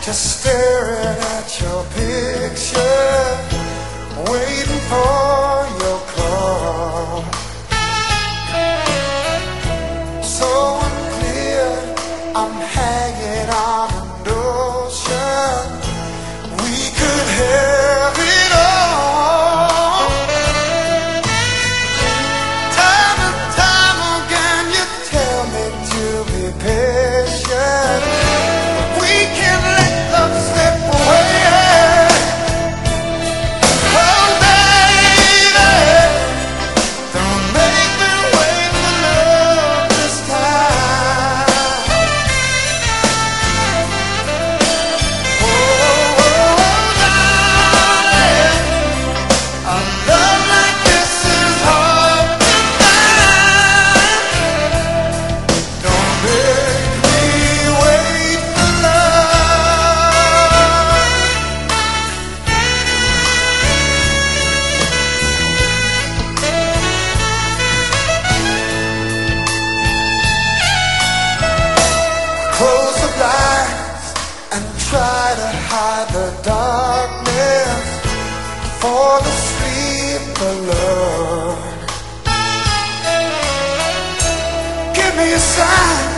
just staring at your picture, waiting for your call. So unclear, I'm hanging on an ocean. We could have it all. Time and time again you tell me to be patient. We can let love slip away. Oh baby, don't make me wait for love this time. Oh, darling, a love like this is hard to find. Don't make me wait for love. Close the blinds and try to hide the darkness, fall asleep alone. Give me a sign